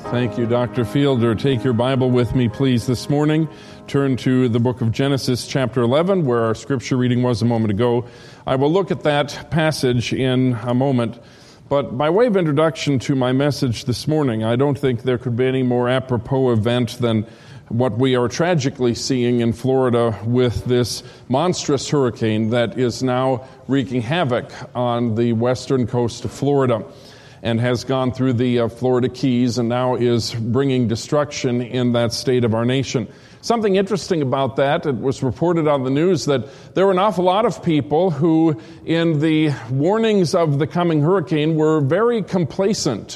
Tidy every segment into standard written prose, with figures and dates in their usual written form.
Thank you, Dr. Fielder. Take your Bible with me, please, this morning. Turn to the book of Genesis, chapter 11, where our scripture reading was a moment ago. I will look at that passage in a moment. But by way of introduction to my message this morning, I don't think there could be any more apropos event than what we are tragically seeing in Florida with this monstrous hurricane that is now wreaking havoc on the western coast of Florida and has gone through the Florida Keys and now is bringing destruction in that state of our nation. Something interesting about that, it was reported on the news that there were an awful lot of people who, in the warnings of the coming hurricane, were very complacent.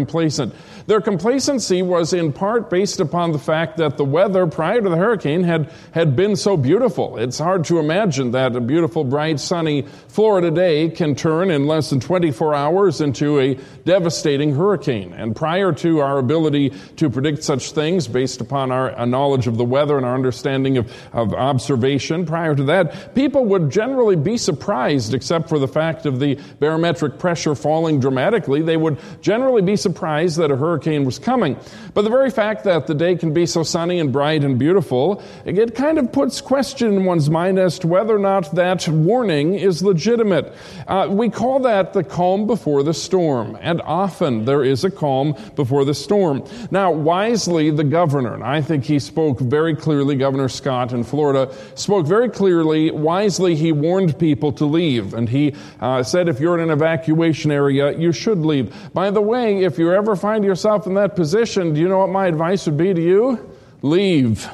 Their complacency was in part based upon the fact that the weather prior to the hurricane had been so beautiful. It's hard to imagine that a beautiful, bright, sunny Florida day can turn in less than 24 hours into a devastating hurricane. And prior to our ability to predict such things based upon our knowledge of the weather and our understanding of observation, prior to that, people would generally be surprised, except for the fact of the barometric pressure falling dramatically. They would generally be surprised that a hurricane was coming. But the very fact that the day can be so sunny and bright and beautiful, it kind of puts question in one's mind as to whether or not that warning is legitimate. We call that the calm before the storm, and often there is a calm before the storm. Now, wisely, the governor, and I think he spoke very clearly, Governor Scott in Florida, spoke very clearly. Wisely, he warned people to leave, and he said if you're in an evacuation area, you should leave. By the way, if you ever find yourself in that position, do you know what my advice would be to you? Leave,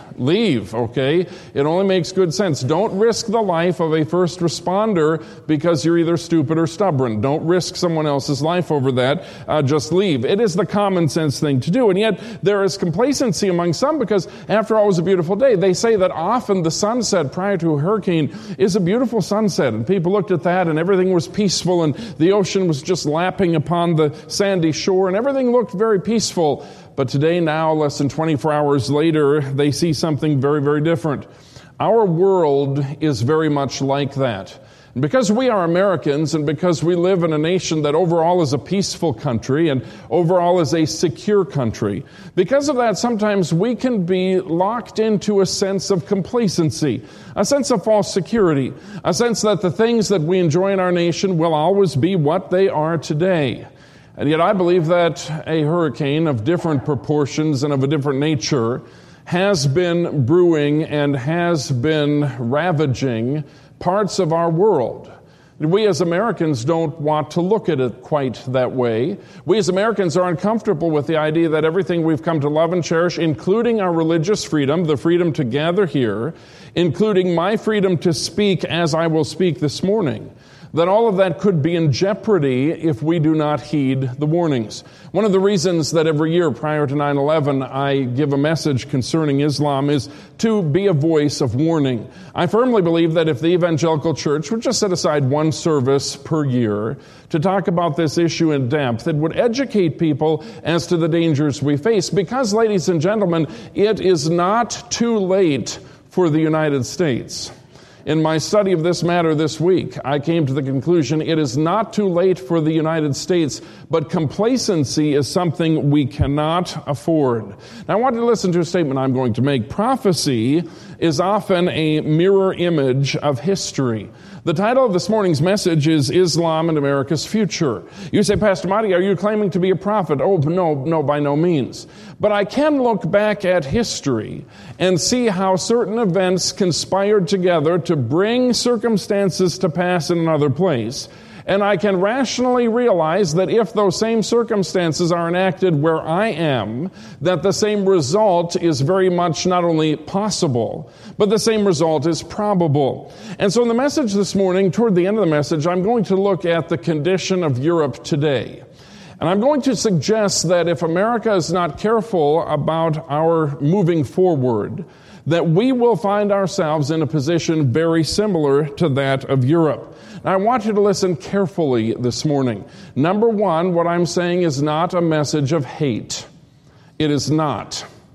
okay? It only makes good sense. Don't risk the life of a first responder because you're either stupid or stubborn. Don't risk someone else's life over that. Just leave. It is the common sense thing to do. And yet there is complacency among some because after all, it was a beautiful day. They say that often the sunset prior to a hurricane is a beautiful sunset. And people looked at that and everything was peaceful and the ocean was just lapping upon the sandy shore and everything looked very peaceful. But today, now, less than 24 hours later, they see something very, very different. Our world is very much like that. And because we are Americans and because we live in a nation that overall is a peaceful country and overall is a secure country, because of that, sometimes we can be locked into a sense of complacency, a sense of false security, a sense that the things that we enjoy in our nation will always be what they are today. And yet I believe that a hurricane of different proportions and of a different nature has been brewing and has been ravaging parts of our world. We as Americans don't want to look at it quite that way. We as Americans are uncomfortable with the idea that everything we've come to love and cherish, including our religious freedom, the freedom to gather here, including my freedom to speak as I will speak this morning, that all of that could be in jeopardy if we do not heed the warnings. One of the reasons that every year prior to 9/11 I give a message concerning Islam is to be a voice of warning. I firmly believe that if the evangelical church would just set aside one service per year to talk about this issue in depth, it would educate people as to the dangers we face. Because, ladies and gentlemen, it is not too late for the United States. In my study of this matter this week, I came to the conclusion it is not too late for the United States, but complacency is something we cannot afford. Now, I want you to listen to a statement I'm going to make. Prophecy is often a mirror image of history. The title of this morning's message is Islam and America's Future. You say, Pastor Marty, are you claiming to be a prophet? Oh, no, by no means. But I can look back at history and see how certain events conspired together to bring circumstances to pass in another place. And I can rationally realize that if those same circumstances are enacted where I am, that the same result is very much not only possible, but the same result is probable. And so in the message this morning, toward the end of the message, I'm going to look at the condition of Europe today. And I'm going to suggest that if America is not careful about our moving forward, that we will find ourselves in a position very similar to that of Europe. Now, I want you to listen carefully this morning. Number one, what I'm saying is not a message of hate. It is not.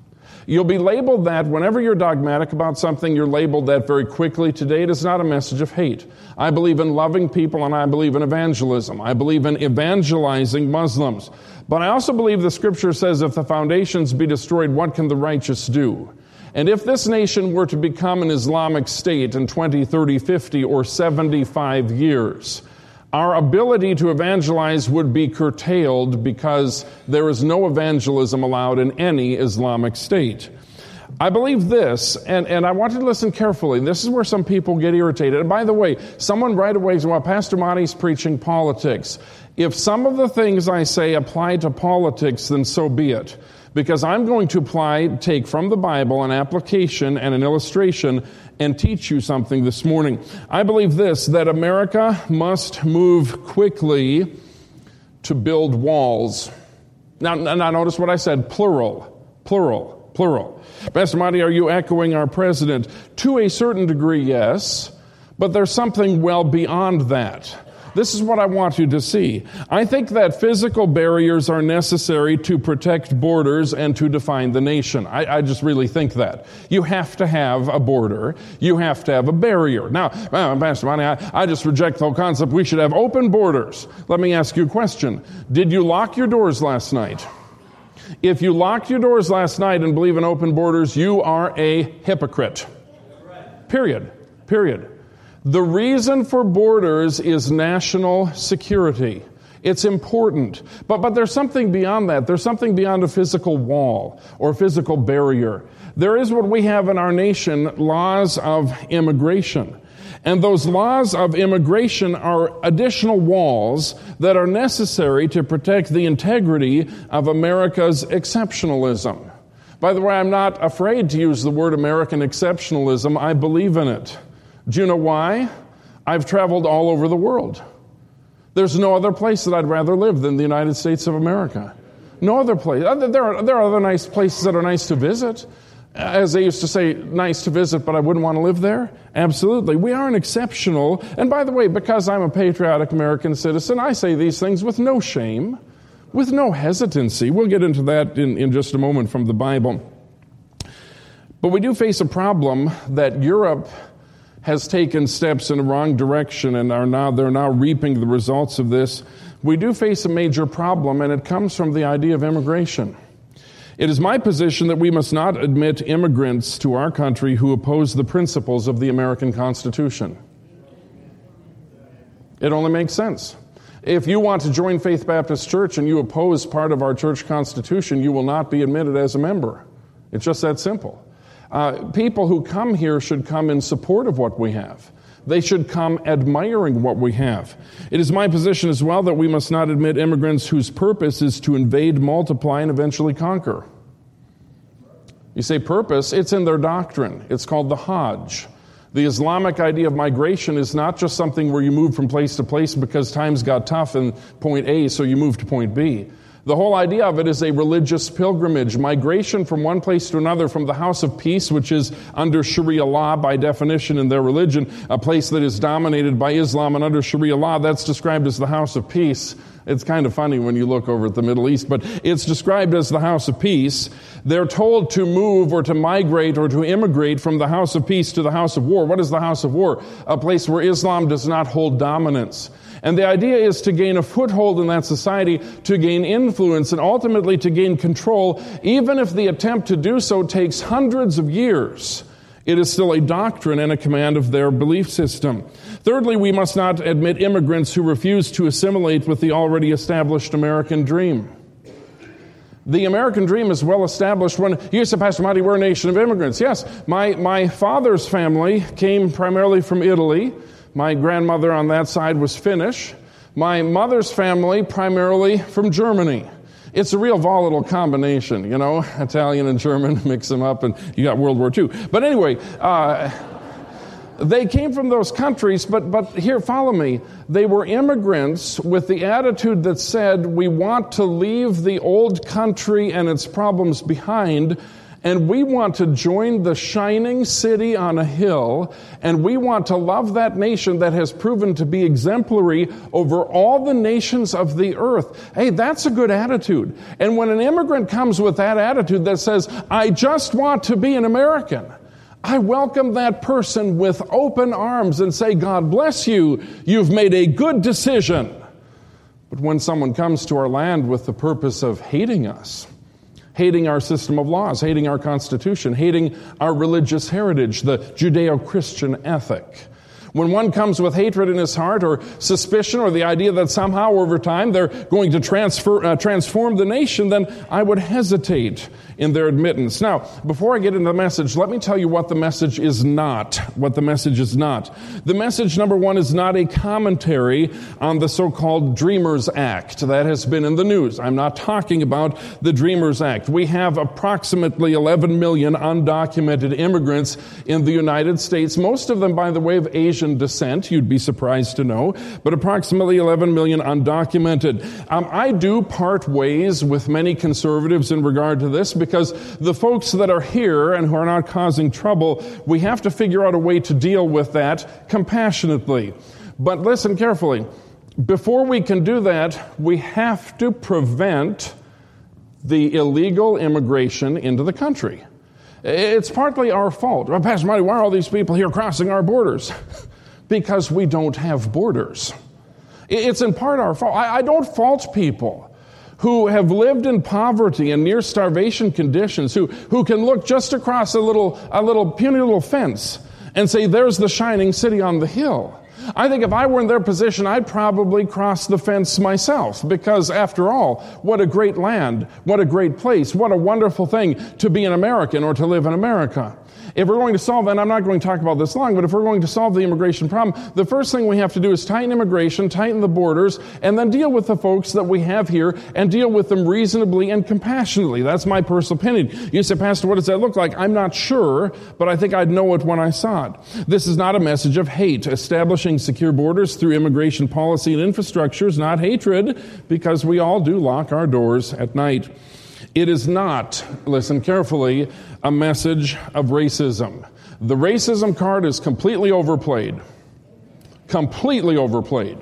You'll be labeled that whenever you're dogmatic about something, you're labeled that very quickly. Today, it is not a message of hate. I believe in loving people, and I believe in evangelism. I believe in evangelizing Muslims. But I also believe the Scripture says, if the foundations be destroyed, what can the righteous do? And if this nation were to become an Islamic state in 20, 30, 50, or 75 years, our ability to evangelize would be curtailed because there is no evangelism allowed in any Islamic state. I believe this, and I want you to listen carefully. This is where some people get irritated. And by the way, someone right away says, well, Pastor Monty's preaching politics. If some of the things I say apply to politics, then so be it. Because I'm going to take from the Bible an application and an illustration and teach you something this morning. I believe this, that America must move quickly to build walls. Now notice what I said, plural. Pastor Monty, are you echoing our president? To a certain degree, yes, but there's something well beyond that. This is what I want you to see. I think that physical barriers are necessary to protect borders and to define the nation. I just really think that. You have to have a border. You have to have a barrier. Now, Pastor Monty, I just reject the whole concept. We should have open borders. Let me ask you a question. Did you lock your doors last night? If you locked your doors last night and believe in open borders, you are a hypocrite. Period. The reason for borders is national security. It's important. But there's something beyond that. There's something beyond a physical wall or physical barrier. There is what we have in our nation, laws of immigration. And those laws of immigration are additional walls that are necessary to protect the integrity of America's exceptionalism. By the way, I'm not afraid to use the word American exceptionalism. I believe in it. Do you know why? I've traveled all over the world. There's no other place that I'd rather live than the United States of America. No other place. There are other nice places that are nice to visit. As they used to say, nice to visit, but I wouldn't want to live there? Absolutely. We are an exceptional, and by the way, because I'm a patriotic American citizen, I say these things with no shame, with no hesitancy. We'll get into that in just a moment from the Bible. But we do face a problem that Europe has taken steps in the wrong direction and they're now reaping the results of this. We do face a major problem, and it comes from the idea of immigration. It is my position that we must not admit immigrants to our country who oppose the principles of the American Constitution. It only makes sense. If you want to join Faith Baptist Church and you oppose part of our church constitution, you will not be admitted as a member. It's just that simple. People who come here should come in support of what we have. They should come admiring what we have. It is my position as well that we must not admit immigrants whose purpose is to invade, multiply, and eventually conquer. You say purpose, it's in their doctrine. It's called the Hajj. The Islamic idea of migration is not just something where you move from place to place because times got tough in point A, so you move to point B. The whole idea of it is a religious pilgrimage, migration from one place to another, from the house of peace, which is under Sharia law by definition in their religion, a place that is dominated by Islam, and under Sharia law, that's described as the house of peace. It's kind of funny when you look over at the Middle East, but it's described as the house of peace. They're told to move or to migrate or to immigrate from the house of peace to the house of war. What is the house of war? A place where Islam does not hold dominance. And the idea is to gain a foothold in that society, to gain influence, and ultimately to gain control, even if the attempt to do so takes hundreds of years. It is still a doctrine and a command of their belief system. Thirdly, we must not admit immigrants who refuse to assimilate with the already established American dream. The American dream is well established. When you say, Pastor Monty, we're a nation of immigrants. Yes, my father's family came primarily from Italy. My grandmother on that side was Finnish. My mother's family primarily from Germany. It's a real volatile combination, you know, Italian and German, mix them up, and you got World War II. But anyway, they came from those countries, but here, follow me. They were immigrants with the attitude that said, we want to leave the old country and its problems behind, And we want to join the shining city on a hill, and we want to love that nation that has proven to be exemplary over all the nations of the earth. Hey, that's a good attitude. And when an immigrant comes with that attitude that says, I just want to be an American, I welcome that person with open arms and say, God bless you. You've made a good decision. But when someone comes to our land with the purpose of hating us, hating our system of laws, hating our Constitution, hating our religious heritage, the Judeo-Christian ethic, when one comes with hatred in his heart or suspicion or the idea that somehow over time they're going to transform the nation, then I would hesitate in their admittance. Now, before I get into the message, let me tell you what the message is not. What the message is not. The message, number one, is not a commentary on the so-called Dreamers Act that has been in the news. I'm not talking about the Dreamers Act. We have approximately 11 million undocumented immigrants in the United States, most of them, by the way, of Asian descent, you'd be surprised to know, but approximately 11 million undocumented. I do part ways with many conservatives in regard to this, because the folks that are here and who are not causing trouble, we have to figure out a way to deal with that compassionately. But listen carefully. Before we can do that, we have to prevent the illegal immigration into the country. It's partly our fault. Well, Pastor Marty, why are all these people here crossing our borders? Because we don't have borders. It's in part our fault. I don't fault people who have lived in poverty and near starvation conditions, who can look just across a puny little fence and say, there's the shining city on the hill. I think if I were in their position, I'd probably cross the fence myself, because after all, what a great land, what a great place, what a wonderful thing to be an American or to live in America. If we're going to solve, and I'm not going to talk about this long, but if we're going to solve the immigration problem, the first thing we have to do is tighten immigration, tighten the borders, and then deal with the folks that we have here and deal with them reasonably and compassionately. That's my personal opinion. You say, Pastor, what does that look like? I'm not sure, but I think I'd know it when I saw it. This is not a message of hate. Establishing secure borders through immigration policy and infrastructure is not hatred, because we all do lock our doors at night. It is not, listen carefully, a message of racism. The racism card is completely overplayed. Completely overplayed.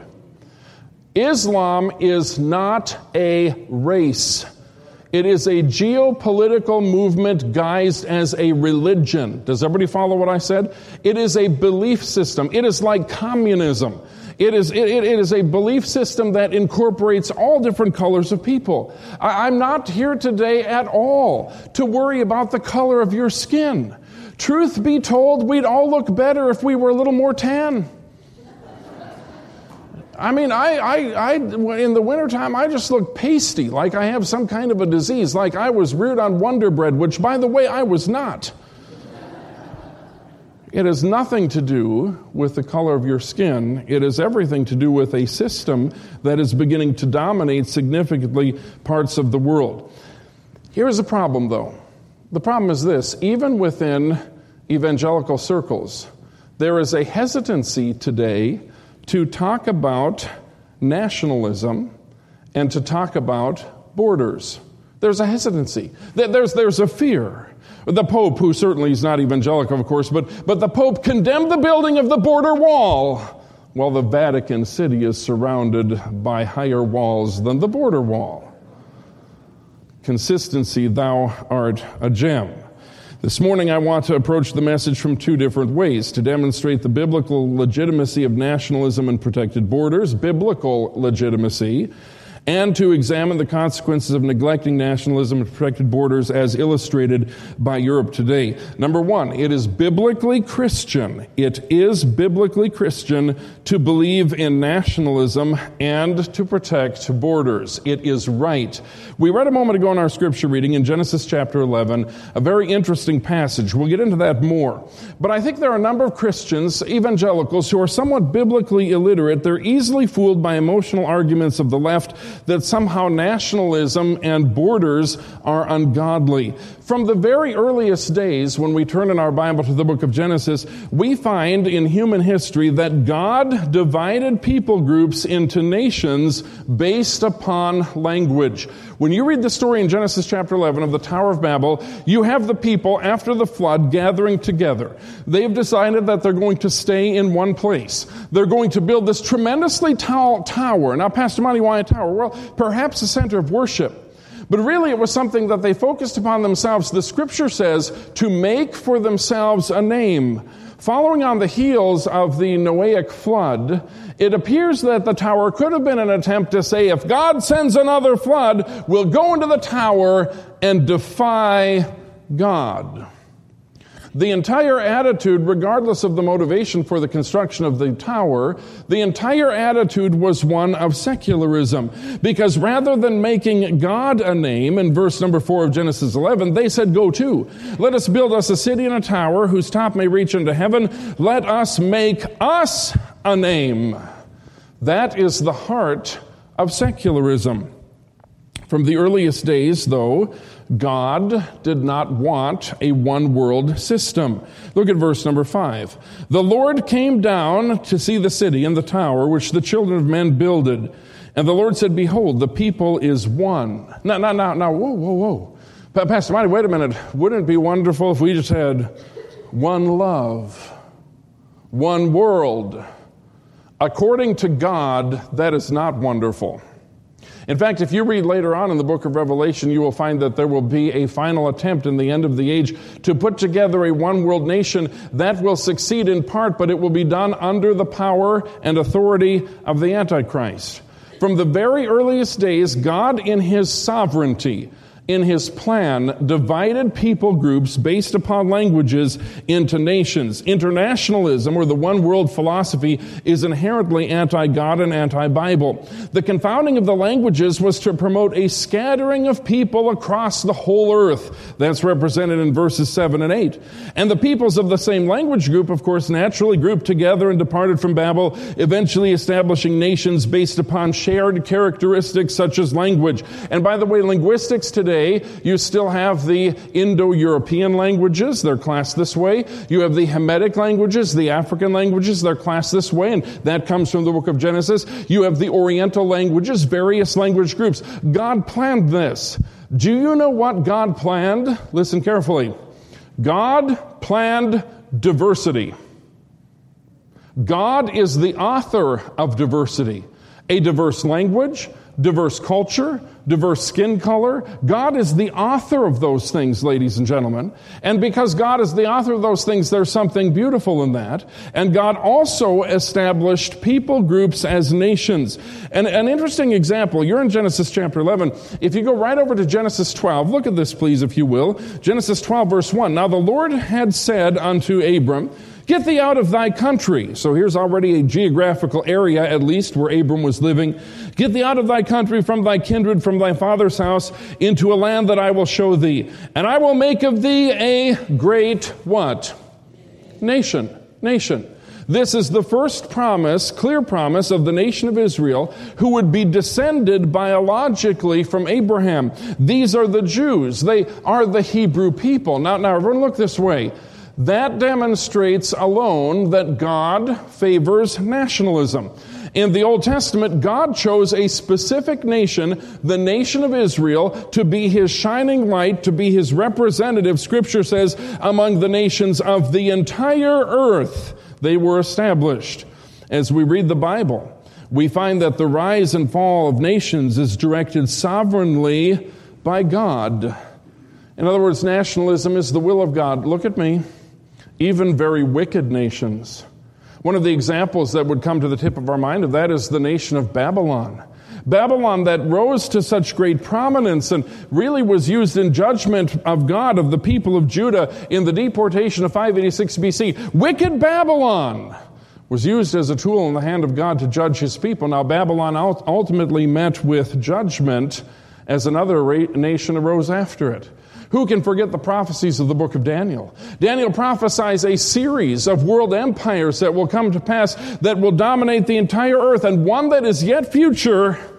Islam is not a race. It is a geopolitical movement guised as a religion. Does everybody follow what I said? It is a belief system. It is like communism. It is a belief system that incorporates all different colors of people. I'm not here today at all to worry about the color of your skin. Truth be told, we'd all look better if we were a little more tan. I mean, I in the wintertime, I just look pasty, like I have some kind of a disease, like I was reared on Wonder Bread, which, by the way, I was not. It has nothing to do with the color of your skin. It has everything to do with a system that is beginning to dominate significantly parts of the world. Here's the problem, though. The problem is this. Even within evangelical circles, there is a hesitancy today to talk about nationalism and to talk about borders. There's a hesitancy. There's a fear. The Pope, who certainly is not evangelical, of course, but the Pope condemned the building of the border wall, while the Vatican City is surrounded by higher walls than the border wall. Consistency, thou art a gem. This morning I want to approach the message from two different ways: to demonstrate the biblical legitimacy of nationalism and protected borders, biblical legitimacy, and to examine the consequences of neglecting nationalism and protected borders as illustrated by Europe today. Number one, it is biblically Christian. It is biblically Christian to believe in nationalism and to protect borders. It is right. We read a moment ago in our scripture reading in Genesis chapter 11, a very interesting passage. We'll get into that more. But I think there are a number of Christians, evangelicals, who are somewhat biblically illiterate. They're easily fooled by emotional arguments of the left that somehow nationalism and borders are ungodly. From the very earliest days, when we turn in our Bible to the book of Genesis, we find in human history that God divided people groups into nations based upon language. When you read the story in Genesis chapter 11 of the Tower of Babel, you have the people after the flood gathering together. They've decided that they're going to stay in one place. They're going to build this tremendously tall tower. Now, Pastor Monty, why a tower? Well, perhaps a center of worship. But really, it was something that they focused upon themselves. The Scripture says to make for themselves a name. Following on the heels of the Noahic flood, it appears that the tower could have been an attempt to say, if God sends another flood, we'll go into the tower and defy God. The entire attitude, regardless of the motivation for the construction of the tower, the entire attitude was one of secularism. Because rather than making God a name, in verse number 4 of Genesis 11, they said, go to. Let us build us a city and a tower whose top may reach into heaven. Let us make us a name. That is the heart of secularism. From the earliest days, though, God did not want a one-world system. Look at verse number 5. The Lord came down to see the city and the tower which the children of men builded. And the Lord said, behold, the people is one. Now, whoa. Pastor Marty, wait a minute. Wouldn't it be wonderful if we just had one love, one world? According to God, that is not wonderful. In fact, if you read later on in the book of Revelation, you will find that there will be a final attempt in the end of the age to put together a one-world nation that will succeed in part, but it will be done under the power and authority of the Antichrist. From the very earliest days, God in His sovereignty, in His plan, divided people groups based upon languages into nations. Internationalism, or the one-world philosophy, is inherently anti-God and anti-Bible. The confounding of the languages was to promote a scattering of people across the whole earth. That's represented in verses 7 and 8. And the peoples of the same language group, of course, naturally grouped together and departed from Babel, eventually establishing nations based upon shared characteristics such as language. And by the way, linguistics today, you still have the Indo-European languages, they're classed this way. You have the Hamitic languages, the African languages, they're classed this way, and that comes from the book of Genesis. You have the Oriental languages, various language groups. God planned this. Do you know what God planned? Listen carefully. God planned diversity. God is the author of diversity. A diverse language, diverse culture, diverse skin color. God is the author of those things, ladies and gentlemen. And because God is the author of those things, there's something beautiful in that. And God also established people groups as nations. And an interesting example, you're in Genesis chapter 11. If you go right over to Genesis 12, look at this, please, if you will. Genesis 12, verse 1. Now the Lord had said unto Abram, get thee out of thy country. So here's already a geographical area, at least, where Abram was living. Get thee out of thy country, from thy kindred, from thy father's house, into a land that I will show thee. And I will make of thee a great, what? Nation. This is the first promise, clear promise of the nation of Israel, who would be descended biologically from Abraham. These are the Jews. They are the Hebrew people. Now everyone look this way. That demonstrates alone that God favors nationalism. In the Old Testament, God chose a specific nation, the nation of Israel, to be His shining light, to be His representative, Scripture says, among the nations of the entire earth. They were established. As we read the Bible, we find that the rise and fall of nations is directed sovereignly by God. In other words, nationalism is the will of God. Look at me. Even very wicked nations. One of the examples that would come to the tip of our mind of that is the nation of Babylon. Babylon that rose to such great prominence and really was used in judgment of God, of the people of Judah, in the deportation of 586 BC. Wicked Babylon was used as a tool in the hand of God to judge His people. Now, Babylon ultimately met with judgment as another nation arose after it. Who can forget the prophecies of the book of Daniel? Daniel prophesies a series of world empires that will come to pass that will dominate the entire earth, and one that is yet future,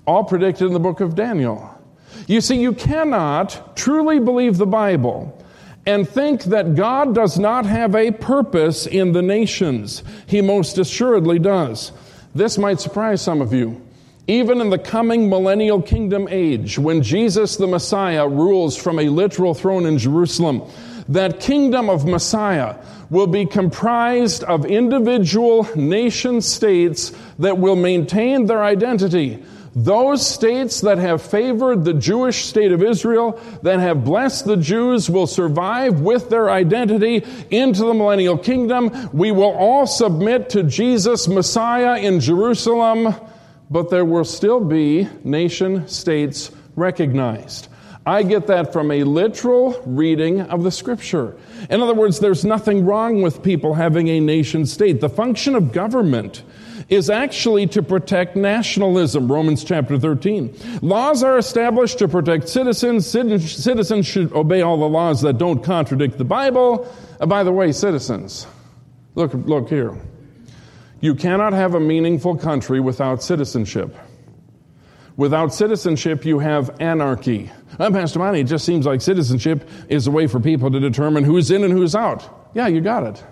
all predicted in the book of Daniel. You see, you cannot truly believe the Bible and think that God does not have a purpose in the nations. He most assuredly does. This might surprise some of you. Even in the coming millennial kingdom age, when Jesus the Messiah rules from a literal throne in Jerusalem, that kingdom of Messiah will be comprised of individual nation states that will maintain their identity. Those states that have favored the Jewish state of Israel, that have blessed the Jews, will survive with their identity into the millennial kingdom. We will all submit to Jesus Messiah in Jerusalem, but there will still be nation states recognized. I get that from a literal reading of the Scripture. In other words, there's nothing wrong with people having a nation state. The function of government is actually to protect nationalism, Romans chapter 13. Laws are established to protect citizens. Citizens should obey all the laws that don't contradict the Bible. By the way, citizens, look here. You cannot have a meaningful country without citizenship. Without citizenship, you have anarchy. Pastor Monty, it just seems like citizenship is a way for people to determine who's in and who's out. Yeah, you got it.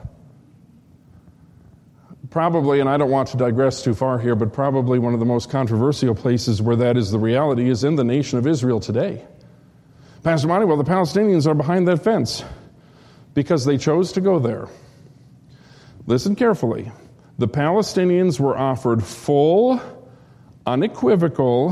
Probably, and I don't want to digress too far here, but probably one of the most controversial places where that is the reality is in the nation of Israel today. Pastor Monty, well, the Palestinians are behind that fence because they chose to go there. Listen carefully. The Palestinians were offered full, unequivocal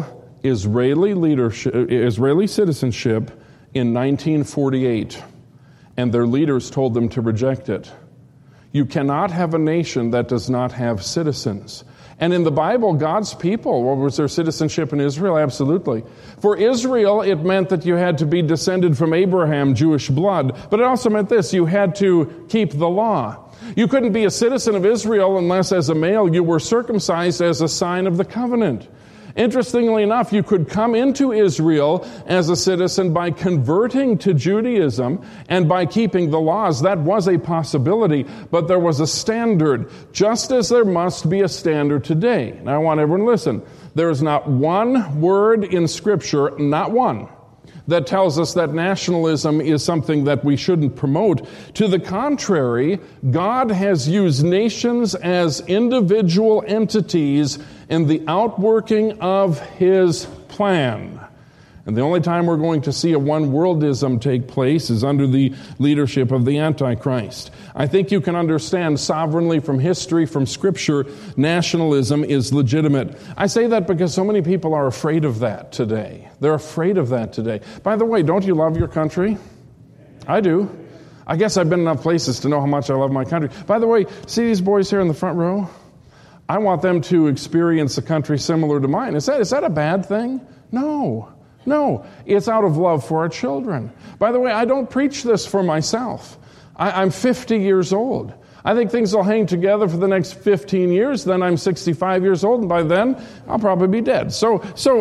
Israeli citizenship in 1948, and their leaders told them to reject it. You cannot have a nation that does not have citizens. And in the Bible, God's people, was there citizenship in Israel? Absolutely. For Israel, it meant that you had to be descended from Abraham, Jewish blood. But it also meant this, you had to keep the law. You couldn't be a citizen of Israel unless, as a male, you were circumcised as a sign of the covenant. Interestingly enough, you could come into Israel as a citizen by converting to Judaism and by keeping the laws. That was a possibility, but there was a standard, just as there must be a standard today. Now, I want everyone to listen. There is not one word in Scripture, not one, that tells us that nationalism is something that we shouldn't promote. To the contrary, God has used nations as individual entities in the outworking of His plan. And the only time we're going to see a one-worldism take place is under the leadership of the Antichrist. I think you can understand sovereignly from history, from Scripture, nationalism is legitimate. I say that because so many people are afraid of that today. They're afraid of that today. By the way, don't you love your country? I do. I guess I've been enough places to know how much I love my country. By the way, see these boys here in the front row? I want them to experience a country similar to mine. Is that a bad thing? No, it's out of love for our children. By the way, I don't preach this for myself. I'm 50 years old. I think things will hang together for the next 15 years. Then I'm 65 years old, and by then I'll probably be dead. So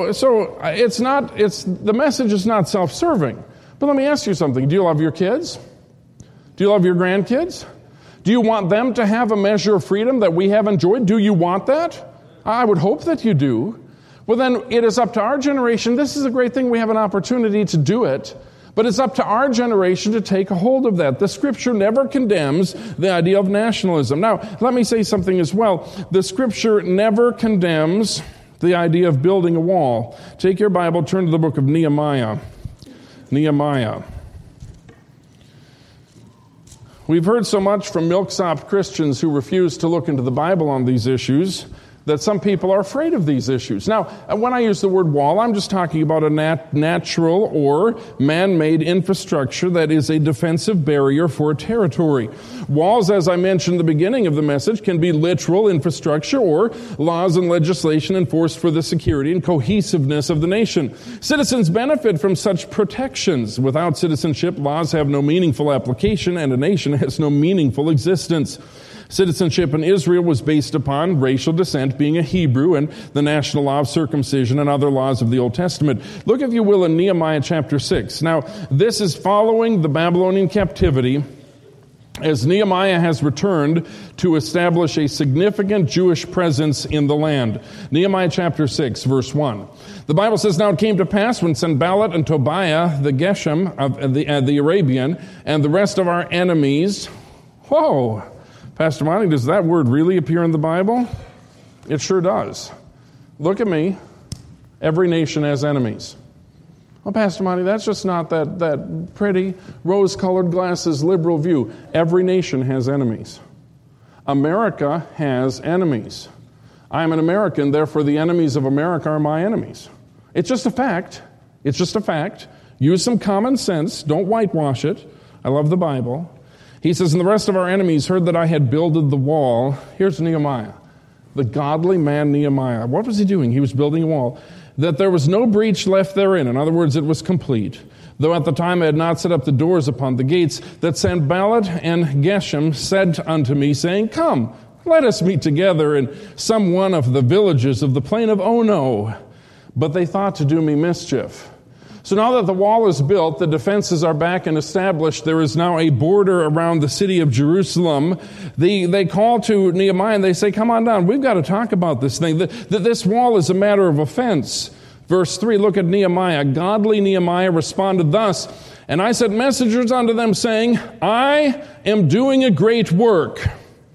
the message is not self-serving. But let me ask you something. Do you love your kids? Do you love your grandkids? Do you want them to have a measure of freedom that we have enjoyed? Do you want that? I would hope that you do. Well, then it is up to our generation. This is a great thing. We have an opportunity to do it. But it's up to our generation to take a hold of that. The Scripture never condemns the idea of nationalism. Now, let me say something as well. The Scripture never condemns the idea of building a wall. Take your Bible, turn to the book of Nehemiah. Nehemiah. We've heard so much from milksop Christians who refuse to look into the Bible on these issues that some people are afraid of these issues. Now, when I use the word wall, I'm just talking about a natural or man-made infrastructure that is a defensive barrier for a territory. Walls, as I mentioned at the beginning of the message, can be literal infrastructure or laws and legislation enforced for the security and cohesiveness of the nation. Citizens benefit from such protections. Without citizenship, laws have no meaningful application and a nation has no meaningful existence. Citizenship in Israel was based upon racial descent, being a Hebrew, and the national law of circumcision and other laws of the Old Testament. Look, if you will, in Nehemiah chapter 6. Now, this is following the Babylonian captivity, as Nehemiah has returned to establish a significant Jewish presence in the land. Nehemiah chapter 6, verse 1. The Bible says, "Now it came to pass when Sanballat and Tobiah, the Geshem of the Arabian, and the rest of our enemies..." Whoa! Pastor Monty, does that word really appear in the Bible? It sure does. Look at me. Every nation has enemies. Well, Pastor Monty, that's just not that pretty, rose-colored glasses liberal view. Every nation has enemies. America has enemies. I'm an American, therefore the enemies of America are my enemies. It's just a fact. It's just a fact. Use some common sense. Don't whitewash it. I love the Bible. He says, "And the rest of our enemies heard that I had builded the wall." Here's Nehemiah, the godly man Nehemiah. What was he doing? He was building a wall. "That there was no breach left therein." In other words, it was complete. "Though at the time I had not set up the doors upon the gates, that Sanballat and Geshem said unto me, saying, Come, let us meet together in some one of the villages of the plain of Ono. But they thought to do me mischief." So now that the wall is built, the defenses are back and established, there is now a border around the city of Jerusalem. They call to Nehemiah and they say, "Come on down, we've got to talk about this thing. This wall is a matter of offense." Verse 3, look at Nehemiah. "Godly Nehemiah responded thus, And I sent messengers unto them, saying, I am doing a great work."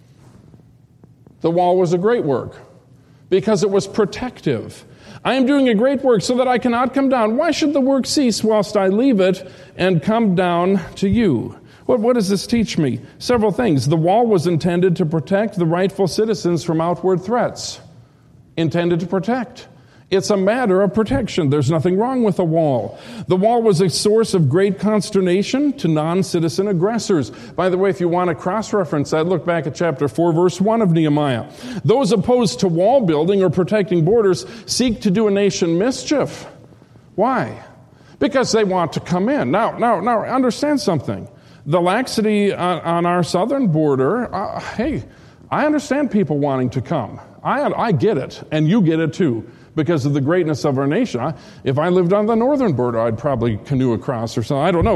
The wall was a great work because it was protective. "I am doing a great work so that I cannot come down. Why should the work cease whilst I leave it and come down to you?" What does this teach me? Several things. The wall was intended to protect the rightful citizens from outward threats. Intended to protect. It's a matter of protection. There's nothing wrong with a wall. The wall was a source of great consternation to non-citizen aggressors. By the way, if you want to cross-reference that, look back at chapter 4, verse 1 of Nehemiah. "Those opposed to wall building or protecting borders seek to do a nation mischief." Why? Because they want to come in. Now, understand something. The laxity on our southern border, hey, I understand people wanting to come. I get it, and you get it too, because of the greatness of our nation. If I lived on the northern border, I'd probably canoe across or something. I don't know,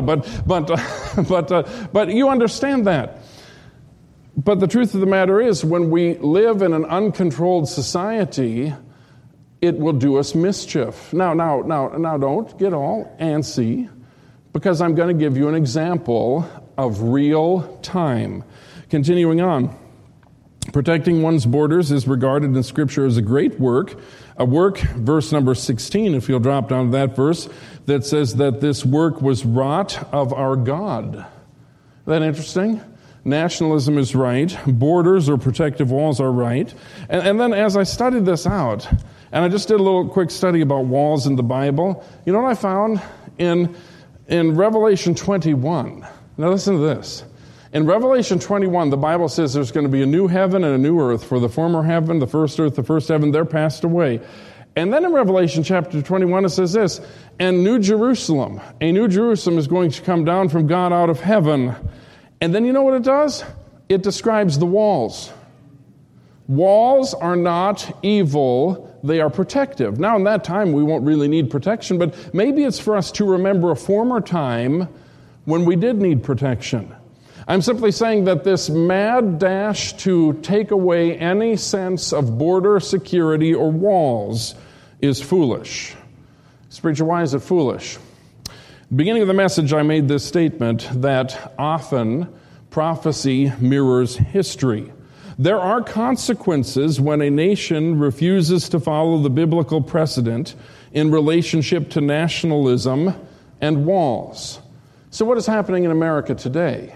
but you understand that. But the truth of the matter is, when we live in an uncontrolled society, it will do us mischief. Now, don't get all antsy, because I'm going to give you an example of real time. Continuing on. Protecting one's borders is regarded in Scripture as a great work. A work, verse number 16, if you'll drop down to that verse, that says that this work was wrought of our God. Isn't that interesting? Nationalism is right. Borders or protective walls are right. And then as I studied this out, and I just did a little quick study about walls in the Bible, you know what I found? In Revelation 21. Now listen to this. In Revelation 21, the Bible says there's going to be a new heaven and a new earth, for the former heaven, the first earth, the first heaven, they're passed away. And then in Revelation chapter 21, it says this, "And New Jerusalem, a New Jerusalem is going to come down from God out of heaven." And then you know what it does? It describes the walls. Walls are not evil, they are protective. Now in that time, we won't really need protection, but maybe it's for us to remember a former time when we did need protection. I'm simply saying that this mad dash to take away any sense of border security or walls is foolish. Preacher, why is it foolish? Beginning of the message, I made this statement that often prophecy mirrors history. There are consequences when a nation refuses to follow the biblical precedent in relationship to nationalism and walls. So what is happening in America today?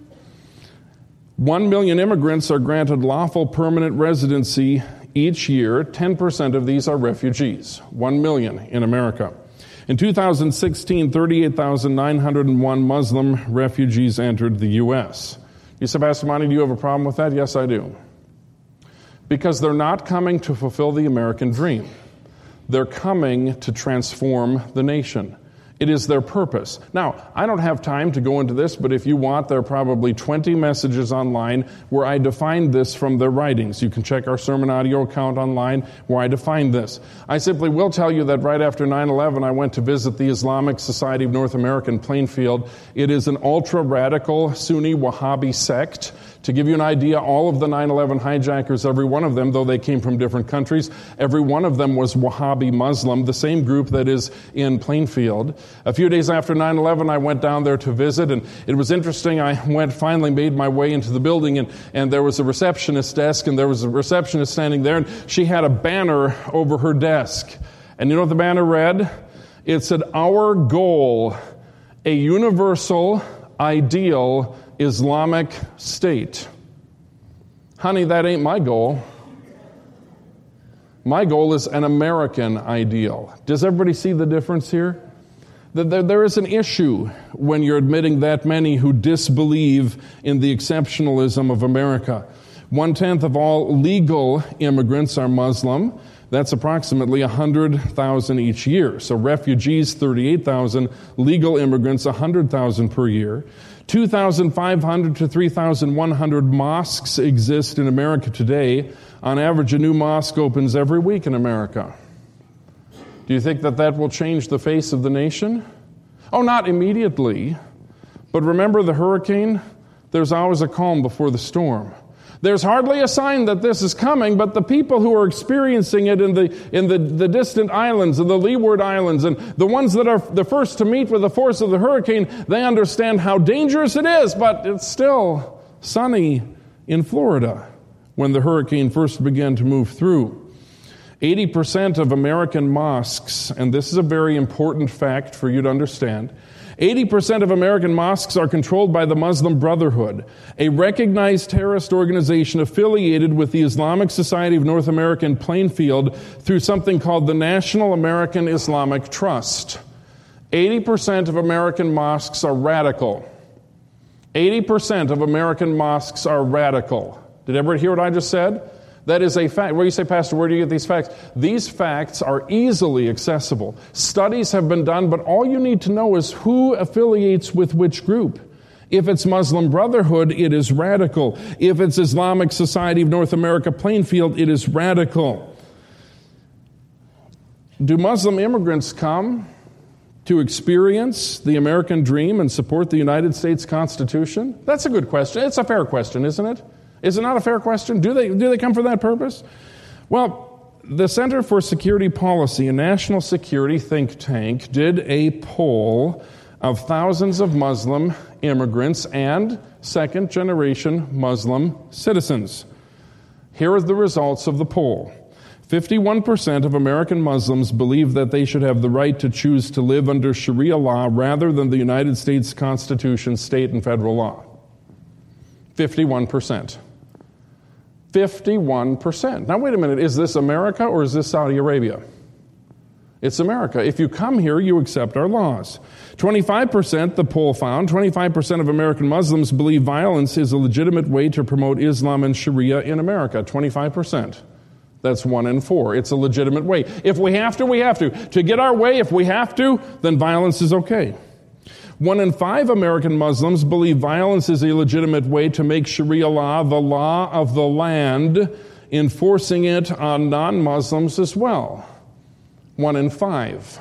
1 million immigrants are granted lawful permanent residency each year. 10% of these are refugees. 1 million in America. In 2016, 38,901 Muslim refugees entered the U.S. You say, Pastor Monty, do you have a problem with that? Yes, I do. Because they're not coming to fulfill the American dream. They're coming to transform the nation. It is their purpose. Now, I don't have time to go into this, but if you want, there are probably 20 messages online where I define this from their writings. You can check our sermon audio account online where I define this. I simply will tell you that right after 9/11, I went to visit the Islamic Society of North America in Plainfield. It is an ultra-radical Sunni Wahhabi sect. To give you an idea, all of the 9/11 hijackers, every one of them, though they came from different countries, every one of them was Wahhabi Muslim, the same group that is in Plainfield. A few days after 9/11, I went down there to visit, and it was interesting. I finally made my way into the building, and there was a receptionist desk, and there was a receptionist standing there, and she had a banner over her desk. And you know what the banner read? It said, "Our goal, a universal, ideal Islamic state." Honey, that ain't my goal. My goal is an American ideal. Does everybody see the difference here? There is an issue when you're admitting that many who disbelieve in the exceptionalism of America. 1/10 of all legal immigrants are Muslim. That's approximately 100,000 each year. So refugees, 38,000. Legal immigrants, 100,000 per year. 2,500 to 3,100 mosques exist in America today. On average, a new mosque opens every week in America. Do you think that will change the face of the nation? Oh, not immediately. But remember the hurricane? There's always a calm before the storm. There's hardly a sign that this is coming, but the people who are experiencing it in the distant islands and the Leeward Islands and the ones that are the first to meet with the force of the hurricane, they understand how dangerous it is, but it's still sunny in Florida when the hurricane first began to move through. 80% of American mosques, and this is a very important fact for you to understand, 80% of American mosques are controlled by the Muslim Brotherhood, a recognized terrorist organization affiliated with the Islamic Society of North America in Plainfield through something called the National American Islamic Trust. 80% of American mosques are radical. 80% of American mosques are radical. Did everybody hear what I just said? That is a fact. Where you say, Pastor, where do you get these facts? These facts are easily accessible. Studies have been done, but all you need to know is who affiliates with which group. If it's Muslim Brotherhood, it is radical. If it's Islamic Society of North America, Plainfield, it is radical. Do Muslim immigrants come to experience the American dream and support the United States Constitution? That's a good question. It's a fair question, isn't it? Is it not a fair question? Do they come for that purpose? Well, the Center for Security Policy, a national security think tank, did a poll of thousands of Muslim immigrants and second-generation Muslim citizens. Here are the results of the poll. 51% of American Muslims believe that they should have the right to choose to live under Sharia law rather than the United States Constitution, state and federal law. 51%. 51%. Now, wait a minute. Is this America or is this Saudi Arabia? It's America. If you come here, you accept our laws. 25%, the poll found, 25% of American Muslims believe violence is a legitimate way to promote Islam and Sharia in America. 25%. That's 1 in 4. It's a legitimate way. If we have to, we have to. To get our way, if we have to, then violence is okay. 1 in 5 American Muslims believe violence is a legitimate way to make Sharia law the law of the land, enforcing it on non-Muslims as well. 1 in 5.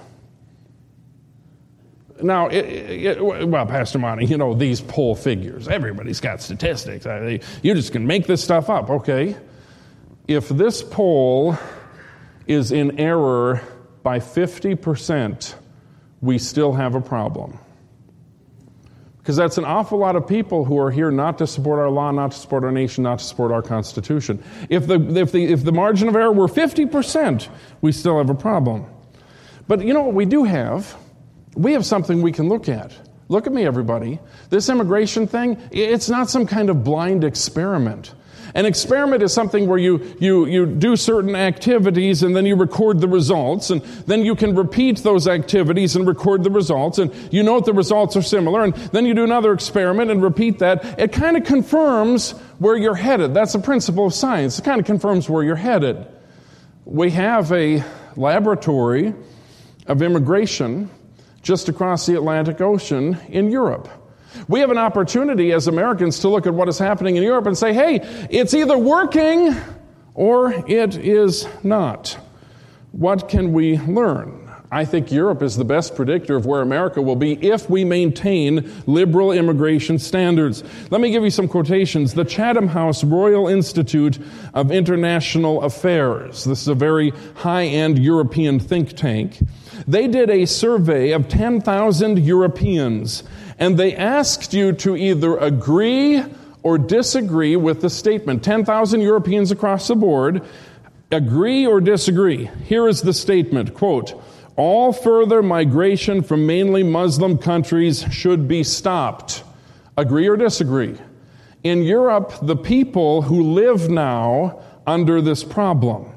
Now, well, Pastor Monty, these poll figures, everybody's got statistics. You just can make this stuff up, okay? If this poll is in error by 50%, we still have a problem. Because that's an awful lot of people who are here not to support our law, not to support our nation, not to support our Constitution. If the margin of error were 50%, we still have a problem. But you know what we do have? We have something we can look at. Look at me, everybody. This immigration thing, it's not some kind of blind experiment. An experiment is something where you do certain activities and then you record the results, and then you can repeat those activities and record the results, and you note the results are similar, and then you do another experiment and repeat that. It kind of confirms where you're headed. That's the principle of science. It kind of confirms where you're headed. We have a laboratory of immigration just across the Atlantic Ocean in Europe. We have an opportunity as Americans to look at what is happening in Europe and say, hey, it's either working or it is not. What can we learn? I think Europe is the best predictor of where America will be if we maintain liberal immigration standards. Let me give you some quotations. The Chatham House Royal Institute of International Affairs. This is a very high-end European think tank. They did a survey of 10,000 Europeans, and they asked you to either agree or disagree with the statement. 10,000 Europeans across the board, agree or disagree. Here is the statement, quote, all further migration from mainly Muslim countries should be stopped. Agree or disagree? In Europe, the people who live now under this problem,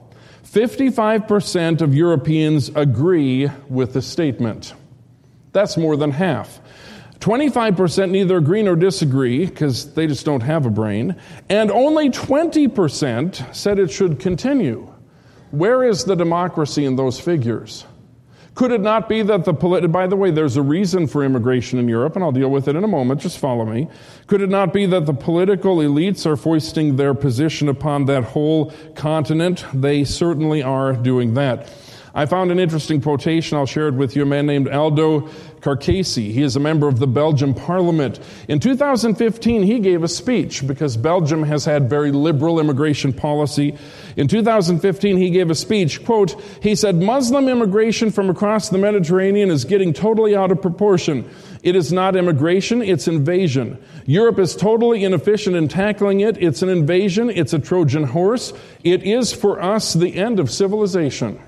55% of Europeans agree with the statement. That's more than half. 25% neither agree nor disagree because they just don't have a brain. And only 20% said it should continue. Where is the democracy in those figures? Could it not be that by the way, there's a reason for immigration in Europe, and I'll deal with it in a moment, just follow me. Could it not be that the political elites are foisting their position upon that whole continent? They certainly are doing that. I found an interesting quotation, I'll share it with you, a man named Aldo Carcasse. He is a member of the Belgian Parliament. In 2015, he gave a speech because Belgium has had very liberal immigration policy. In 2015, he gave a speech, quote, he said, Muslim immigration from across the Mediterranean is getting totally out of proportion. It is not immigration, it's invasion. Europe is totally inefficient in tackling it. It's an invasion, it's a Trojan horse. It is for us the end of civilization.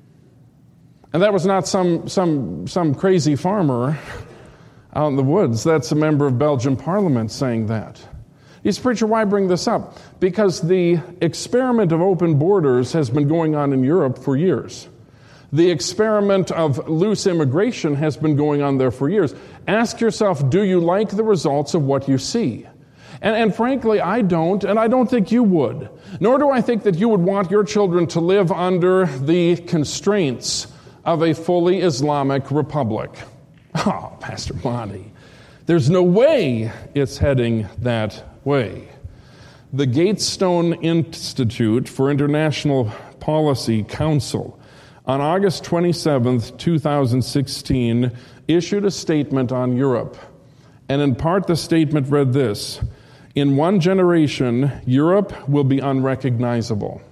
And that was not some crazy farmer out in the woods. That's a member of Belgian Parliament saying that. You say, preacher, why bring this up? Because the experiment of open borders has been going on in Europe for years. The experiment of loose immigration has been going on there for years. Ask yourself, do you like the results of what you see? And frankly, I don't, and I don't think you would. Nor do I think that you would want your children to live under the constraints of a fully Islamic republic. Oh, Pastor Monty, there's no way it's heading that way. The Gatestone Institute for International Policy Council on August 27th, 2016, issued a statement on Europe. And in part, the statement read this: in one generation, Europe will be unrecognizable.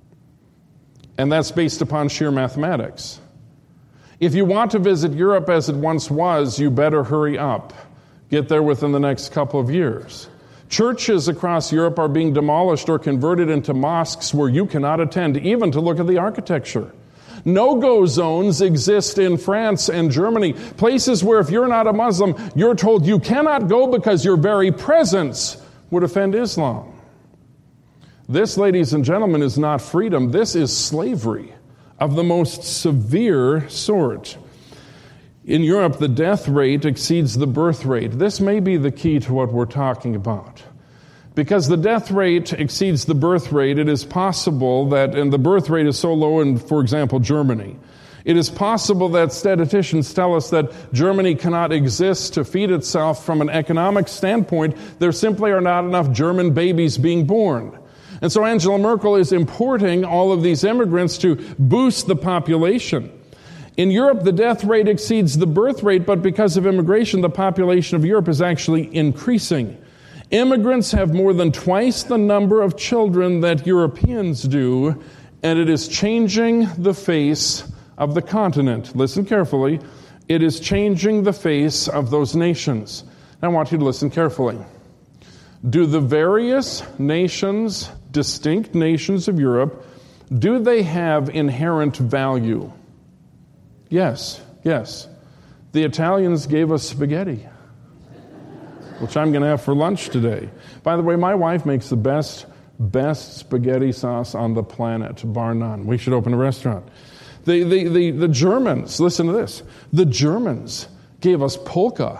And that's based upon sheer mathematics. If you want to visit Europe as it once was, you better hurry up. Get there within the next couple of years. Churches across Europe are being demolished or converted into mosques where you cannot attend, even to look at the architecture. No-go zones exist in France and Germany, places where if you're not a Muslim, you're told you cannot go because your very presence would offend Islam. This, ladies and gentlemen, is not freedom. This is slavery of the most severe sort. In Europe, the death rate exceeds the birth rate. This may be the key to what we're talking about. Because the death rate exceeds the birth rate, it is possible that, and the birth rate is so low in, for example, Germany, it is possible that statisticians tell us that Germany cannot exist to feed itself from an economic standpoint. There simply are not enough German babies being born. And so Angela Merkel is importing all of these immigrants to boost the population. In Europe, the death rate exceeds the birth rate, but because of immigration, the population of Europe is actually increasing. Immigrants have more than twice the number of children that Europeans do, and it is changing the face of the continent. Listen carefully. It is changing the face of those nations. I want you to listen carefully. Do the various nations, distinct nations of Europe, do they have inherent value? Yes. The Italians gave us spaghetti, which I'm going to have for lunch today. By the way, my wife makes the best spaghetti sauce on the planet, bar none. We should open a restaurant. The Germans, listen to this. The Germans gave us polka.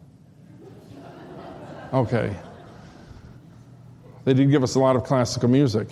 Okay. They did give us a lot of classical music.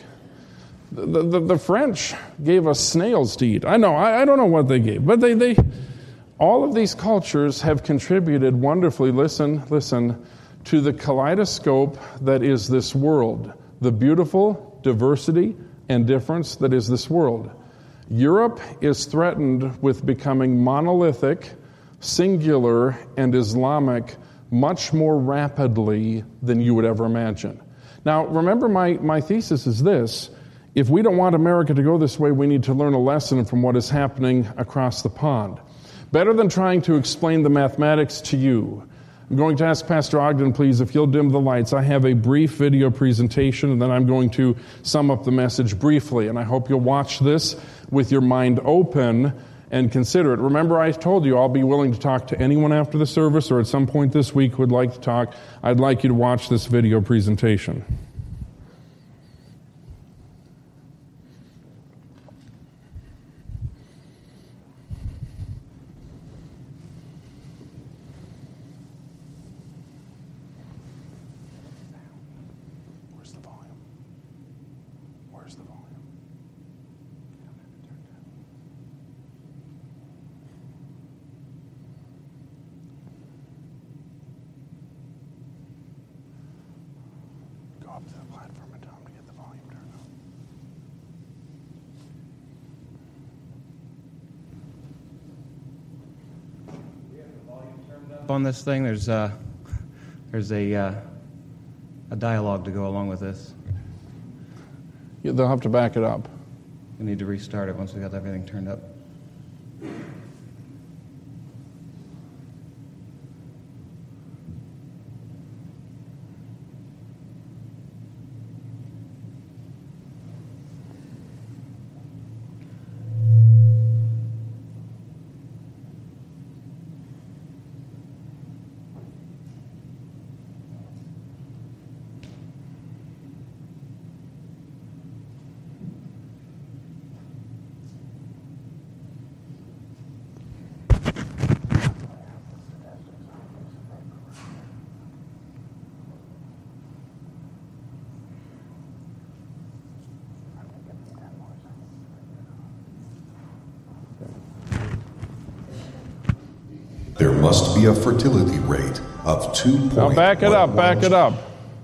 The French gave us snails to eat. I don't know what they gave, but they All of these cultures have contributed wonderfully, listen, to the kaleidoscope that is this world, the beautiful diversity and difference that is this world. Europe is threatened with becoming monolithic, singular, and Islamic much more rapidly than you would ever imagine. Now, remember, my thesis is this: if we don't want America to go this way, we need to learn a lesson from what is happening across the pond. Better than trying to explain the mathematics to you, I'm going to ask Pastor Ogden, please, if you'll dim the lights. I have a brief video presentation, and then I'm going to sum up the message briefly. And I hope you'll watch this with your mind open and consider it. Remember, I told you I'll be willing to talk to anyone after the service or at some point this week who would like to talk. I'd like you to watch this video presentation. On this thing, there's a dialogue to go along with this. Yeah, they'll have to back it up. We need to restart it once we got everything turned up. There must be a fertility rate of 2.11. Now back it up.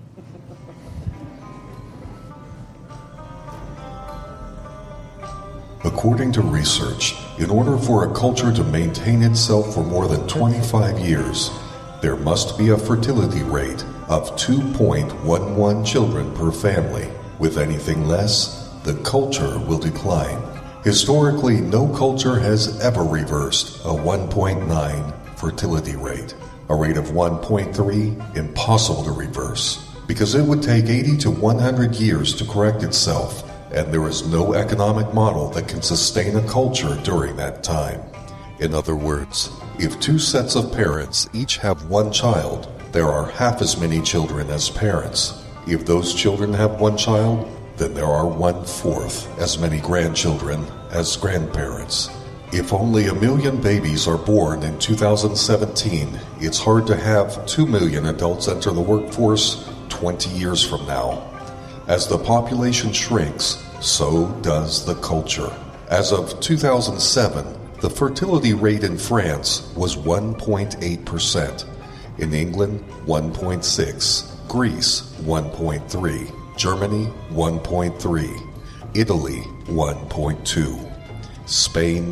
According to research, in order for a culture to maintain itself for more than 25 years, there must be a fertility rate of 2.11 children per family. With anything less, the culture will decline. Historically, no culture has ever reversed a 1.9 fertility rate. A rate of 1.3, impossible to reverse, because it would take 80 to 100 years to correct itself, and there is no economic model that can sustain a culture during that time. In other words, if two sets of parents each have one child, there are half as many children as parents. If those children have one child, then there are 1/4 as many grandchildren as grandparents. If only 1 million babies are born in 2017, it's hard to have 2 million adults enter the workforce 20 years from now. As the population shrinks, so does the culture. As of 2007, the fertility rate in France was 1.8%. In England, 1.6%. Greece, 1.3%. Germany, 1.3%. Italy, 1.2%. Spain,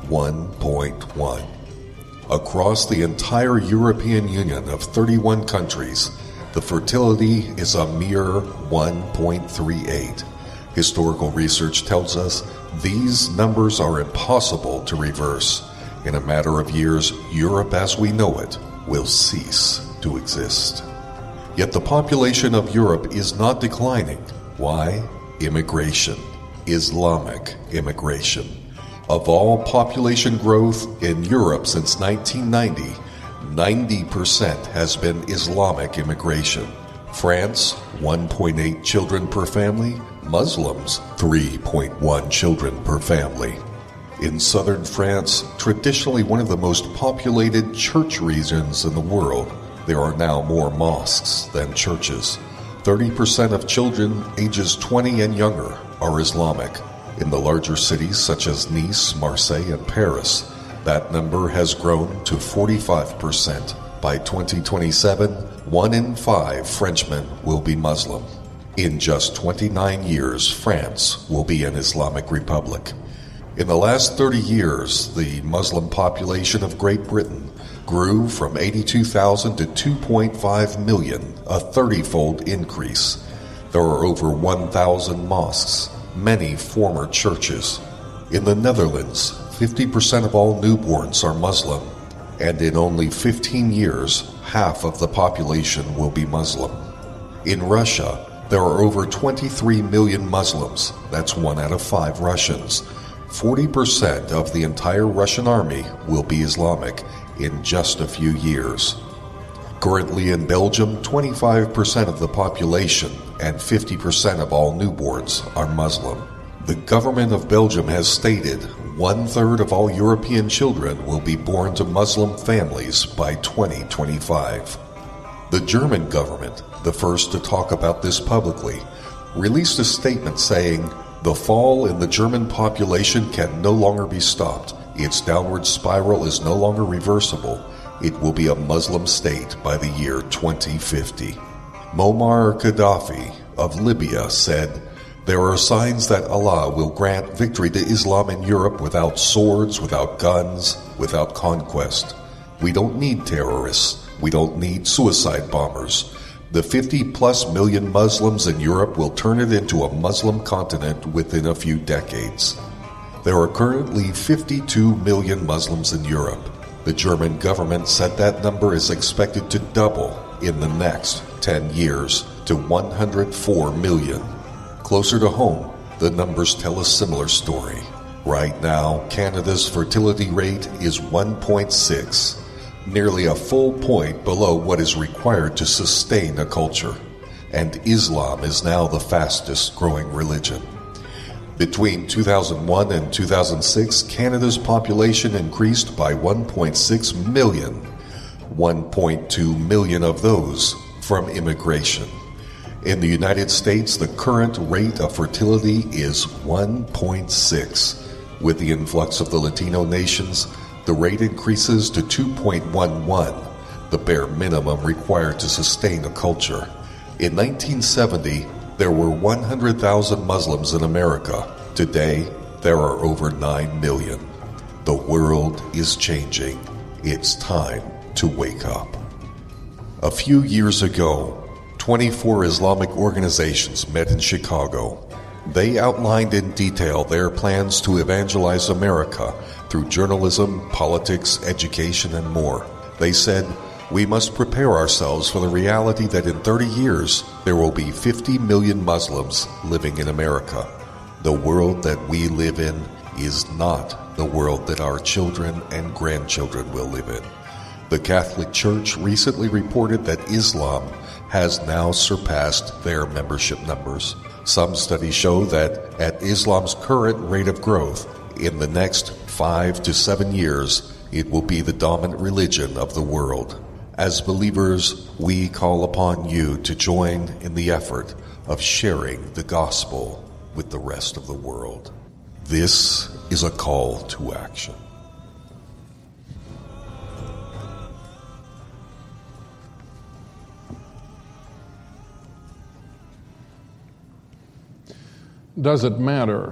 1.1%. Across the entire European Union of 31 countries, the fertility is a mere 1.38. Historical research tells us these numbers are impossible to reverse. In a matter of years, Europe as we know it will cease to exist. Yet the population of Europe is not declining. Why? Immigration. Islamic immigration. Of all population growth in Europe since 1990, 90% has been Islamic immigration. France, 1.8 children per family. Muslims, 3.1 children per family. In southern France, traditionally one of the most populated church regions in the world, there are now more mosques than churches. 30% of children ages 20 and younger are Islamic. In the larger cities such as Nice, Marseille, and Paris, That number has grown to 45%. By 2027, 1 in 5 Frenchmen will be Muslim. In just 29 years, France will be an Islamic republic. In the last 30 years, the Muslim population of Great Britain grew from 82,000 to 2.5 million, a 30-fold increase. There are over 1,000 mosques, many former churches. In the Netherlands, 50% of all newborns are Muslim, and in only 15 years, half of the population will be Muslim. In Russia, there are over 23 million Muslims. That's 1 out of 5 Russians. 40% of the entire Russian army will be Islamic in just a few years. Currently in Belgium, 25% of the population and 50% of all newborns are Muslim. The government of Belgium has stated 1/3 of all European children will be born to Muslim families by 2025. The German government, the first to talk about this publicly, released a statement saying, "The fall in the German population can no longer be stopped. Its downward spiral is no longer reversible. It will be a Muslim state by the year 2050. Muammar Gaddafi of Libya said, "There are signs that Allah will grant victory to Islam in Europe without swords, without guns, without conquest. We don't need terrorists. We don't need suicide bombers. The 50+ million Muslims in Europe will turn it into a Muslim continent within a few decades." There are currently 52 million Muslims in Europe. The German government said that number is expected to double in the next 10 years to 104 million. Closer to home, the numbers tell a similar story. Right now, Canada's fertility rate is 1.6, nearly a full point below what is required to sustain a culture. And Islam is now the fastest growing religion. Between 2001 and 2006, Canada's population increased by 1.6 million, 1.2 million of those from immigration. In the United States, the current rate of fertility is 1.6. With the influx of the Latino nations, the rate increases to 2.11, the bare minimum required to sustain a culture. In 1970, there were 100,000 Muslims in America. Today, there are over 9 million. The world is changing. It's time to wake up. A few years ago, 24 Islamic organizations met in Chicago. They outlined in detail their plans to evangelize America through journalism, politics, education, and more. They said, "We must prepare ourselves for the reality that in 30 years, there will be 50 million Muslims living in America. The world that we live in is not the world that our children and grandchildren will live in." The Catholic Church recently reported that Islam has now surpassed their membership numbers. Some studies show that at Islam's current rate of growth, in the next 5 to 7 years, it will be the dominant religion of the world. As believers, we call upon you to join in the effort of sharing the gospel with the rest of the world. This is a call to action. Does it matter?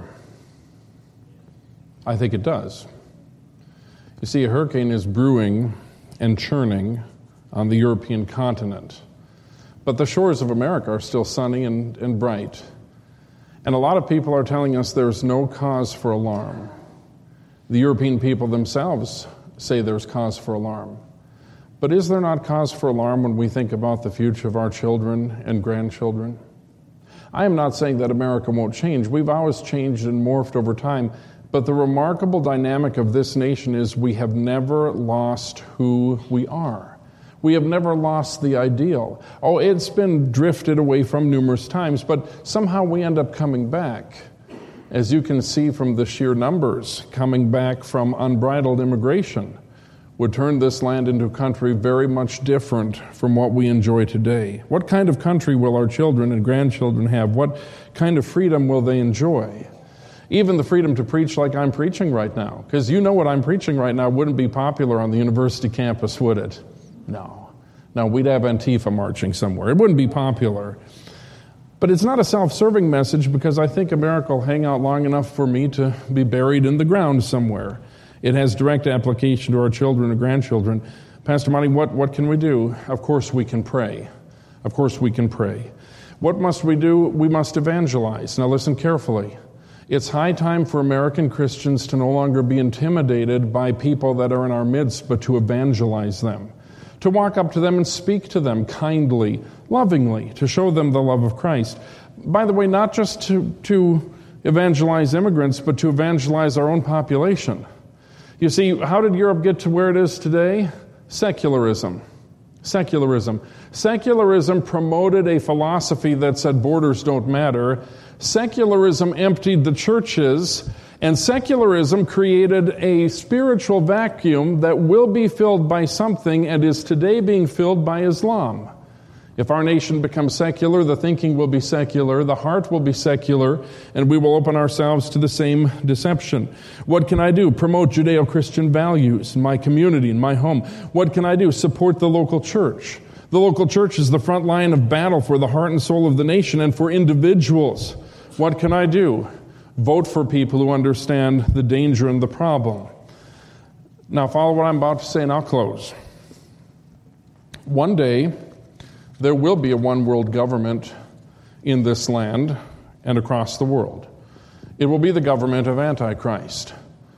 I think it does. You see, a hurricane is brewing and churning on the European continent, but the shores of America are still sunny and bright. And a lot of people are telling us there's no cause for alarm. The European people themselves say there's cause for alarm. But is there not cause for alarm when we think about the future of our children and grandchildren? I am not saying that America won't change. We've always changed and morphed over time. But the remarkable dynamic of this nation is we have never lost who we are. We have never lost the ideal. Oh, it's been drifted away from numerous times, but somehow we end up coming back. As you can see from the sheer numbers, coming back from unbridled immigration would turn this land into a country very much different from what we enjoy today. What kind of country will our children and grandchildren have? What kind of freedom will they enjoy? Even the freedom to preach like I'm preaching right now. Because you know what I'm preaching right now wouldn't be popular on the university campus, would it? No. No, we'd have Antifa marching somewhere. It wouldn't be popular. But it's not a self-serving message because I think America will hang out long enough for me to be buried in the ground somewhere. It has direct application to our children and grandchildren. Pastor Monty, what can we do? Of course we can pray. Of course we can pray. What must we do? We must evangelize. Now listen carefully. It's high time for American Christians to no longer be intimidated by people that are in our midst, but to evangelize them. To walk up to them and speak to them kindly, lovingly, to show them the love of Christ. By the way, not just to evangelize immigrants, but to evangelize our own population. You see, how did Europe get to where it is today? Secularism. Secularism. Secularism promoted a philosophy that said borders don't matter. Secularism emptied the churches, and secularism created a spiritual vacuum that will be filled by something and is today being filled by Islam. If our nation becomes secular, the thinking will be secular, the heart will be secular, and we will open ourselves to the same deception. What can I do? Promote Judeo-Christian values in my community, in my home. What can I do? Support the local church. The local church is the front line of battle for the heart and soul of the nation and for individuals. What can I do? Vote for people who understand the danger and the problem. Now follow what I'm about to say and I'll close. One day, there will be a one world government in this land and across the world. It will be the government of Antichrist.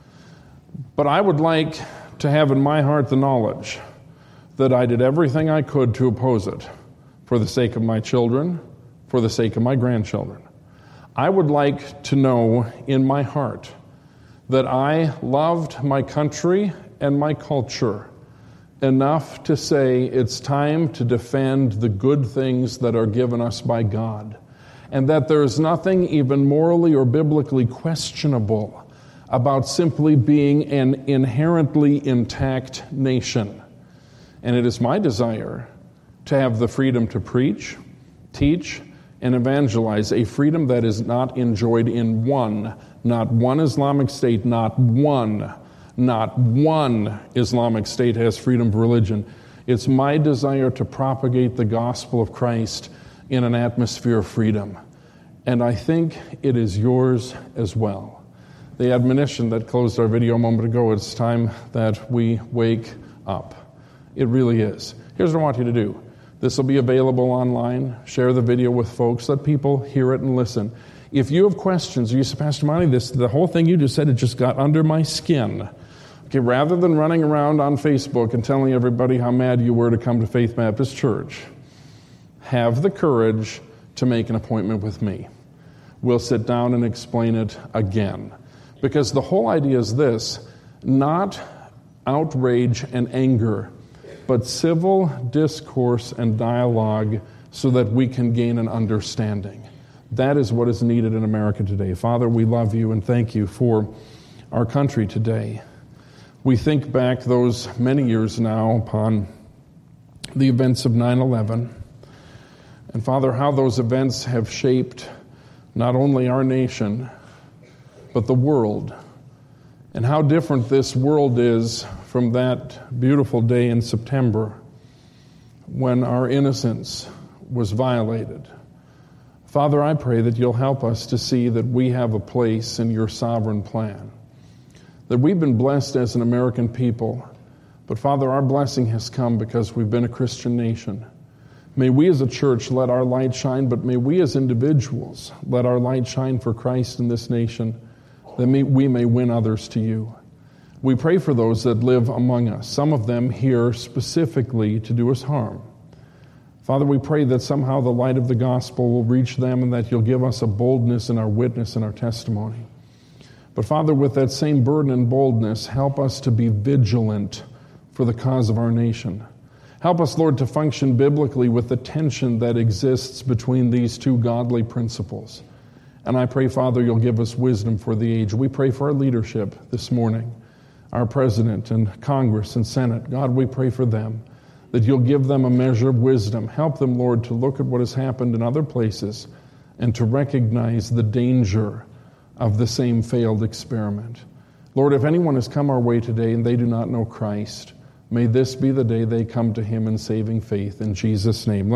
But I would like to have in my heart the knowledge that I did everything I could to oppose it for the sake of my children, for the sake of my grandchildren. I would like to know in my heart that I loved my country and my culture enough to say it's time to defend the good things that are given us by God, and that there is nothing even morally or biblically questionable about simply being an inherently intact nation. And it is my desire to have the freedom to preach, teach, and evangelize, a freedom that is not enjoyed in not one Islamic state, not one Islamic state has freedom of religion. It's my desire to propagate the gospel of Christ in an atmosphere of freedom. And I think it is yours as well. The admonition that closed our video a moment ago, it's time that we wake up. It really is. Here's what I want you to do. This will be available online. Share the video with folks. Let people hear it and listen. If you have questions, or you say, Pastor Monty, the whole thing you just said, it just got under my skin. Okay, rather than running around on Facebook and telling everybody how mad you were to come to Faith Baptist Church, have the courage to make an appointment with me. We'll sit down and explain it again. Because the whole idea is this, not outrage and anger, but civil discourse and dialogue so that we can gain an understanding. That is what is needed in America today. Father, we love you and thank you for our country today. We think back those many years now upon the events of 9/11. And Father, how those events have shaped not only our nation, but the world. And how different this world is from that beautiful day in September when our innocence was violated. Father, I pray that you'll help us to see that we have a place in your sovereign plan. That we've been blessed as an American people, but Father, our blessing has come because we've been a Christian nation. May we as a church let our light shine, but may we as individuals let our light shine for Christ in this nation, that we may win others to you. We pray for those that live among us, some of them here specifically to do us harm. Father, we pray that somehow the light of the gospel will reach them and that you'll give us a boldness in our witness and our testimony. But Father, with that same burden and boldness, help us to be vigilant for the cause of our nation. Help us, Lord, to function biblically with the tension that exists between these two godly principles. And I pray, Father, you'll give us wisdom for the age. We pray for our leadership this morning, our president and Congress and Senate. God, we pray for them, that you'll give them a measure of wisdom. Help them, Lord, to look at what has happened in other places and to recognize the danger of the same failed experiment. Lord, if anyone has come our way today and they do not know Christ, may this be the day they come to him in saving faith. In Jesus' name.